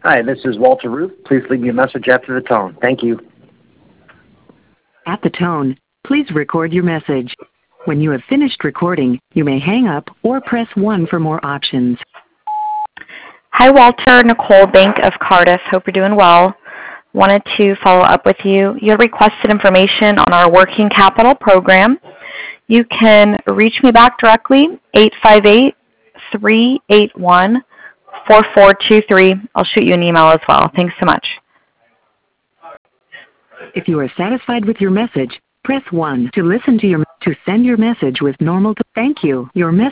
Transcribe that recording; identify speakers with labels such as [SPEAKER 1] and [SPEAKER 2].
[SPEAKER 1] Hi, this is Walter Ruth. Please leave me a message after the tone. Thank you.
[SPEAKER 2] At the tone, please record your message. When you have finished recording, you may hang up or press 1 for more options.
[SPEAKER 3] Hi, Walter. Nicole, Bank of Cardiff. Hope you're doing well. Wanted to follow up with you. You had requested information on our working capital program. You can reach me back directly, 858-381-4423. I'll shoot you an email as well. Thanks so much.
[SPEAKER 2] If you are satisfied with your message, press 1 to listen to to send your message with normal. Thank you. Your message